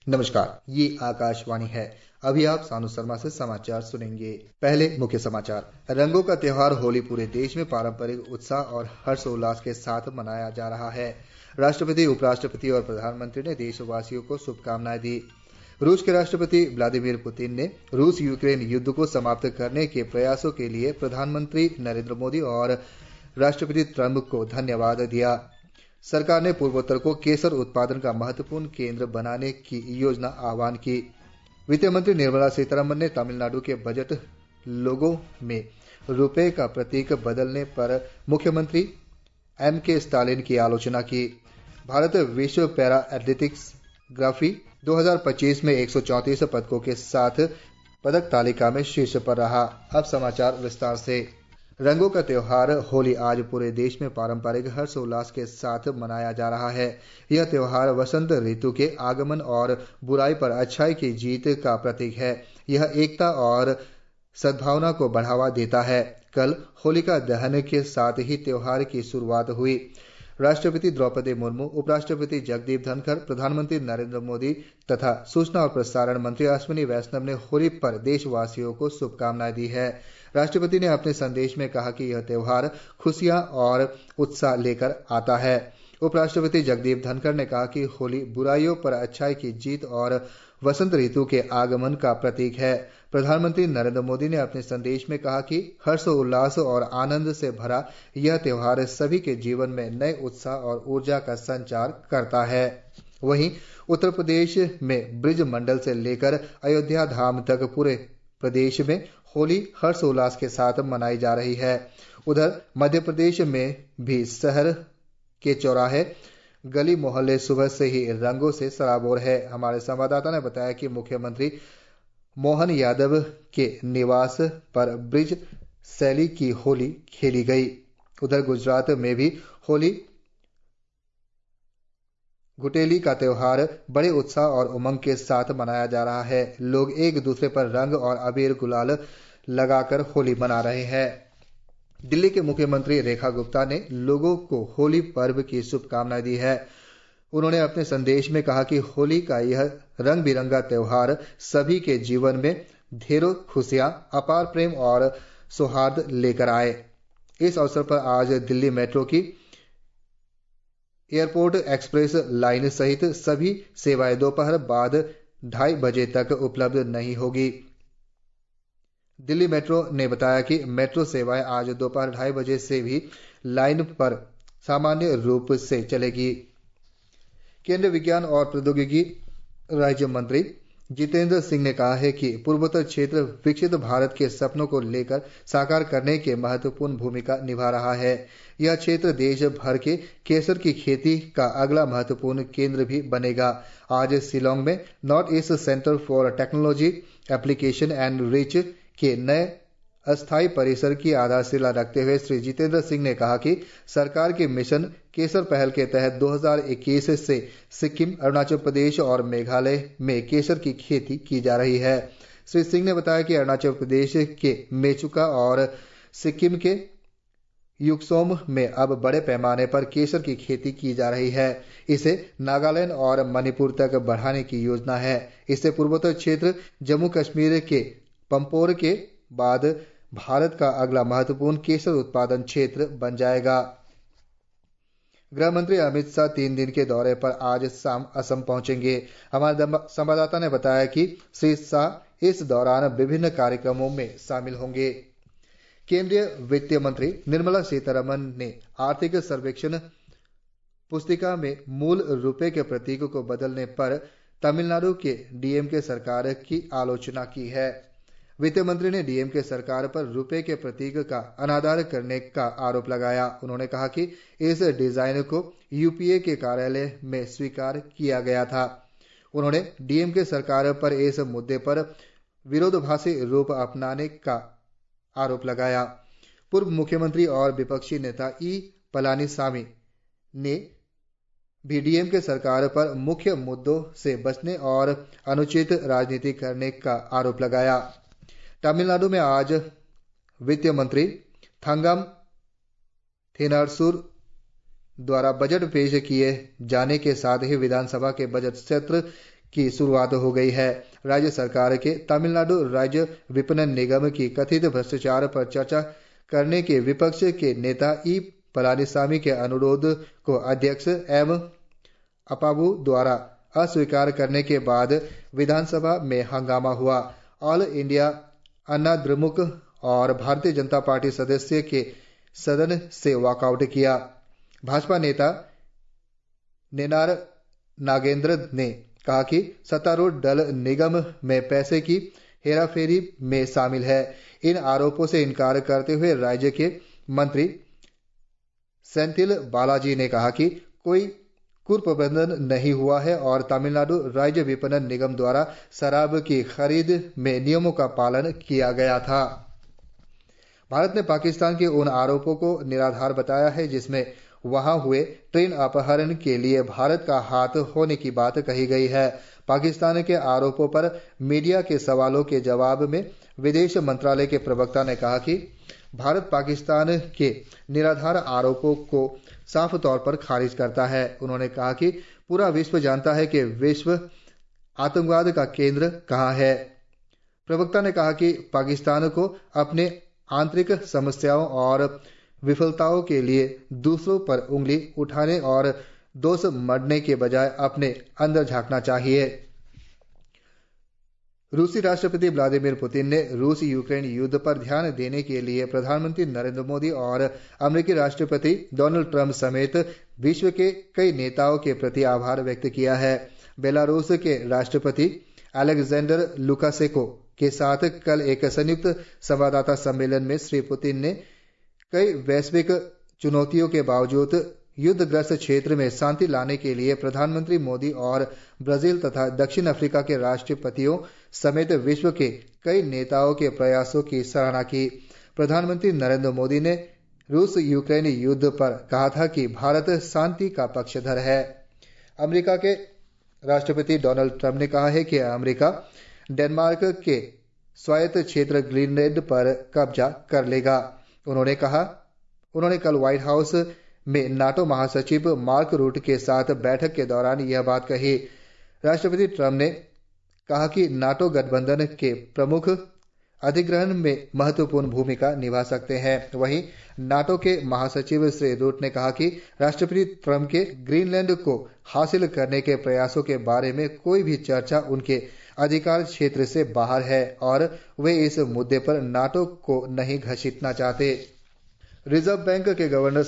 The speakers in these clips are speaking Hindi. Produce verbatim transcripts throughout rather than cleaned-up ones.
नमस्कार, ये आकाशवाणी है। अभी आप सानू शर्मा से समाचार सुनेंगे। पहले मुख्य समाचार। रंगों का त्योहार होली पूरे देश में पारंपरिक उत्साह और हर्षोल्लास के साथ मनाया जा रहा है। राष्ट्रपति, उपराष्ट्रपति और प्रधानमंत्री ने देशवासियों को शुभकामनाएं दी। रूस के राष्ट्रपति व्लादिमीर पुतिन ने रूस यूक्रेन युद्ध को समाप्त करने के प्रयासों के लिए प्रधानमंत्री नरेंद्र मोदी और राष्ट्रपति ट्रंप को धन्यवाद दिया। सरकार ने पूर्वोत्तर को केसर उत्पादन का महत्वपूर्ण केंद्र बनाने की योजना आह्वान की। वित्त मंत्री निर्मला सीतारमण ने तमिलनाडु के बजट लोगों में रुपये का प्रतीक बदलने पर मुख्यमंत्री एम के स्टालिन की आलोचना की। भारत विश्व पैरा एथलेटिक्स ग्राफी दो हज़ार पच्चीस में एक सौ चौंतीस पदकों के साथ पदक तालिका में शीर्ष पर रहा। अब समाचार विस्तार से। रंगों का त्योहार होली आज पूरे देश में पारंपरिक हर्षोल्लास के साथ मनाया जा रहा है। यह त्योहार वसंत ऋतु के आगमन और बुराई पर अच्छाई की जीत का प्रतीक है। यह एकता और सद्भावना को बढ़ावा देता है। कल होलिका दहन के साथ ही त्योहार की शुरुआत हुई। राष्ट्रपति द्रौपदी मुर्मू, उपराष्ट्रपति जगदीप धनखड़, प्रधानमंत्री नरेंद्र मोदी तथा सूचना और प्रसारण मंत्री अश्विनी वैष्णव ने होली पर देशवासियों को शुभकामनाएं दी है। राष्ट्रपति ने अपने संदेश में कहा कि यह त्योहार खुशियां और उत्साह लेकर आता है। उपराष्ट्रपति जगदीप धनखड़ ने कहा कि होली बुराइयों पर अच्छाई की जीत और वसंत ऋतु के आगमन का प्रतीक है। प्रधानमंत्री नरेंद्र मोदी ने अपने संदेश में कहा कि हर्षोल्लास और आनंद से भरा यह त्योहार सभी के जीवन में नए उत्साह और ऊर्जा का संचार करता है। वहीं उत्तर प्रदेश में ब्रज मंडल से लेकर अयोध्या धाम तक पूरे प्रदेश में होली हर्षोल्लास के साथ मनाई जा रही है। उधर मध्य प्रदेश में भी शहर के चौराहे, गली मोहल्ले सुबह से ही रंगों से सराबोर है। हमारे संवाददाता ने बताया कि मुख्यमंत्री मोहन यादव के निवास पर ब्रिज शैली की होली खेली गई। उधर गुजरात में भी होली गुटेली का त्योहार बड़े उत्साह और उमंग के साथ मनाया जा रहा है। लोग एक दूसरे पर रंग और अबीर गुलाल लगाकर होली मना रहे हैं। दिल्ली के मुख्यमंत्री रेखा गुप्ता ने लोगों को होली पर्व की शुभकामनाएं दी है। उन्होंने अपने संदेश में कहा कि होली का यह रंग बिरंगा त्योहार सभी के जीवन में ढेरों खुशियां, अपार प्रेम और सौहार्द लेकर आए। इस अवसर पर आज दिल्ली मेट्रो की एयरपोर्ट एक्सप्रेस लाइन सहित सभी सेवाएं दोपहर बाद ढाई बजे तक उपलब्ध नहीं होगी। दिल्ली मेट्रो ने बताया कि मेट्रो सेवाएं आज दोपहर ढाई बजे से भी लाइन पर सामान्य रूप से चलेगी। केंद्रीय विज्ञान और प्रौद्योगिकी राज्य मंत्री जितेंद्र सिंह ने कहा है कि पूर्वोत्तर क्षेत्र विकसित भारत के सपनों को लेकर साकार करने के महत्वपूर्ण भूमिका निभा रहा है। यह क्षेत्र देश भर के केसर की खेती का अगला महत्वपूर्ण केंद्र भी बनेगा। आज शिलोंग में north east centre for technology application and reach के नए अस्थायी परिसर की आधारशिला रखते हुए श्री जितेंद्र सिंह ने कहा कि सरकार के मिशन केसर पहल के तहत दो हज़ार इक्कीस से सिक्किम, अरुणाचल प्रदेश और मेघालय में केसर की खेती की जा रही है। श्री सिंह ने बताया कि अरुणाचल प्रदेश के मेचुका और सिक्किम के युकसोम में अब बड़े पैमाने पर केसर की खेती की जा रही है। इसे नागालैंड और मणिपुर तक बढ़ाने की योजना है। इससे पूर्वोत्तर क्षेत्र जम्मू कश्मीर के पंपोर के बाद भारत का अगला महत्वपूर्ण केसर उत्पादन क्षेत्र बन जाएगा। गृह मंत्री अमित शाह तीन दिन के दौरे पर आज शाम असम पहुंचेंगे। हमारे संवाददाता ने बताया कि श्री शाह इस दौरान विभिन्न कार्यक्रमों में शामिल होंगे। केंद्रीय वित्त मंत्री निर्मला सीतारमण ने आर्थिक सर्वेक्षण पुस्तिका में मूल रुपये के प्रतीक को बदलने पर तमिलनाडु के डीएमके सरकार की आलोचना की है। वित्त मंत्री ने डीएमके सरकार पर रुपये के प्रतीक का अनादर करने का आरोप लगाया। उन्होंने कहा कि इस डिजाइन को यूपीए के कार्यालय में स्वीकार किया गया था। उन्होंने डीएमके सरकार पर इस मुद्दे पर विरोधाभासी रूप अपनाने का आरोप लगाया। पूर्व मुख्यमंत्री और विपक्षी नेता ई पलानीसामी ने भी डीएमके सरकार पर मुख्य मुद्दों से बचने और अनुचित राजनीति करने का आरोप लगाया। तमिलनाडु में आज वित्त मंत्री थंगम थेनारसूर द्वारा बजट पेश किए जाने के साथ ही विधानसभा के बजट सत्र की शुरुआत हो गई है। राज्य सरकार के तमिलनाडु राज्य विपणन निगम की कथित भ्रष्टाचार पर चर्चा करने के विपक्ष के नेता ई पलानीसामी के अनुरोध को अध्यक्ष एम अप्पावु द्वारा अस्वीकार करने के बाद विधानसभा में हंगामा हुआ। ऑल इंडिया अन्ना द्रमुक और भारतीय जनता पार्टी सदस्य के सदन से वॉकआउट किया। भाजपा नेता नेनार नागेंद्र ने कहा कि सत्तारूढ़ दल निगम में पैसे की हेराफेरी में शामिल है। इन आरोपों से इनकार करते हुए राज्य के मंत्री सेंथिल बालाजी ने कहा कि कोई कुप्रबंधन नहीं हुआ है और तमिलनाडु राज्य विपणन निगम द्वारा शराब की खरीद में नियमों का पालन किया गया था। भारत ने पाकिस्तान के उन आरोपों को निराधार बताया है जिसमें वहां हुए ट्रेन अपहरण के लिए भारत का हाथ होने की बात कही गई है। पाकिस्तान के आरोपों पर मीडिया के सवालों के जवाब में विदेश मंत्रालय के प्रवक्ता ने कहा कि भारत पाकिस्तान के निराधार आरोपों को साफ तौर पर खारिज करता है। उन्होंने कहा कि पूरा विश्व जानता है कि विश्व आतंकवाद का केंद्र कहां है। प्रवक्ता ने कहा कि पाकिस्तान को अपने आंतरिक समस्याओं और विफलताओं के लिए दूसरों पर उंगली उठाने और दोष मढ़ने के बजाय अपने अंदर झांकना चाहिए। रूसी राष्ट्रपति व्लादिमीर पुतिन ने रूस यूक्रेन युद्ध पर ध्यान देने के लिए प्रधानमंत्री नरेंद्र मोदी और अमेरिकी राष्ट्रपति डोनाल्ड ट्रंप समेत विश्व के कई नेताओं के प्रति आभार व्यक्त किया है। बेलारूस के राष्ट्रपति अलेक्जेंडर लुकाशेंको के साथ कल एक संयुक्त संवाददाता सम्मेलन में श्री पुतिन ने कई वैश्विक चुनौतियों के बावजूद युद्धग्रस्त क्षेत्र में शांति लाने के लिए प्रधानमंत्री मोदी और ब्राजील तथा दक्षिण अफ्रीका के राष्ट्रपतियों समेत विश्व के कई नेताओं के प्रयासों की सराहना की। प्रधानमंत्री नरेंद्र मोदी ने रूस यूक्रेन युद्ध पर कहा था कि भारत शांति का पक्षधर है। अमेरिका के राष्ट्रपति डोनाल्ड ट्रंप ने कहा है कि अमेरिका डेनमार्क के स्वायत्त क्षेत्र ग्रीनलैंड पर कब्जा कर लेगा। उन्होंने कहा उन्होंने कल व्हाइट हाउस में नाटो महासचिव मार्क रूट के साथ बैठक के दौरान यह बात कही। राष्ट्रपति ट्रंप ने कहा कि नाटो गठबंधन के प्रमुख अधिग्रहण में महत्वपूर्ण भूमिका निभा सकते हैं। वहीं नाटो के महासचिव श्री रूट ने कहा कि राष्ट्रपति ट्रंप के ग्रीनलैंड को हासिल करने के प्रयासों के बारे में कोई भी चर्चा उनके अधिकार क्षेत्र से बाहर है और वे इस मुद्दे पर नाटो को नहीं घसीटना चाहते। रिजर्व बैंक के गवर्नर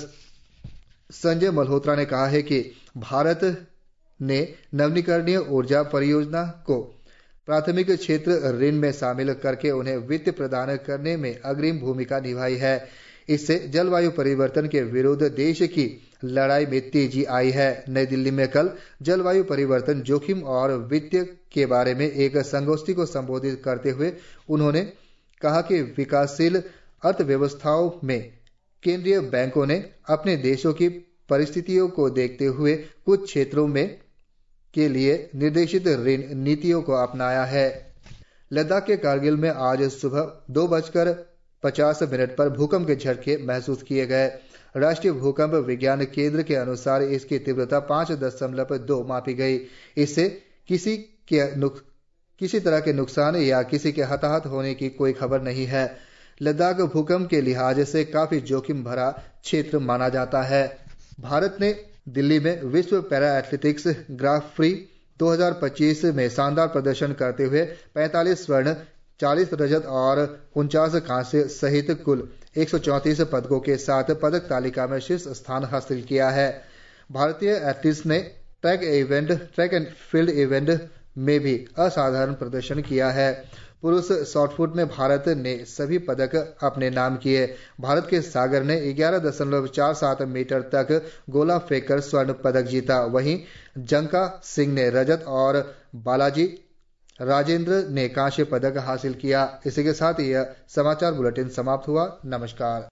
संजय मल्होत्रा ने कहा है कि भारत ने नवीकरणीय ऊर्जा परियोजना को प्राथमिक क्षेत्र ऋण में शामिल करके उन्हें वित्त प्रदान करने में अग्रिम भूमिका निभाई है। इससे जलवायु परिवर्तन के विरुद्ध देश की लड़ाई में तेजी आई है। नई दिल्ली में कल जलवायु परिवर्तन जोखिम और वित्त के बारे में एक संगोष्ठी को संबोधित करते हुए उन्होंने कहा कि विकासशील अर्थव्यवस्थाओं में केंद्रीय बैंकों ने अपने देशों की परिस्थितियों को देखते हुए कुछ क्षेत्रों में के लिए निर्देशित ऋण नीतियों को अपनाया है। लद्दाख के कारगिल में आज सुबह दो बजकर पचास मिनट पर भूकंप के झटके महसूस किए गए। राष्ट्रीय भूकंप विज्ञान केंद्र के अनुसार इसकी तीव्रता पांच दशमलव दो मापी गई। इससे किसी के नुक, किसी तरह के नुकसान या किसी के हताहत होने की कोई खबर नहीं है। लद्दाख भूकंप के लिहाज से काफी जोखिम भरा क्षेत्र माना जाता है। भारत ने दिल्ली में विश्व पैरा एथलेटिक्स ग्रांड प्री दो हज़ार पच्चीस में शानदार प्रदर्शन करते हुए पैंतालीस स्वर्ण, चालीस रजत और उनचास कांस्य सहित कुल एक सौ चौंतीस पदकों के साथ पदक तालिका में शीर्ष स्थान हासिल किया है। भारतीय एथलीट्स ने track event track and field event में भी असाधारण प्रदर्शन किया है। पुरुष शॉटपुट में भारत ने सभी पदक अपने नाम किए। भारत के सागर ने ग्यारह दशमलव चार सात मीटर तक गोला फेंककर स्वर्ण पदक जीता। वहीं जंका सिंह ने रजत और बालाजी राजेंद्र ने कांस्य पदक हासिल किया। इसी के साथ यह समाचार बुलेटिन समाप्त हुआ। नमस्कार।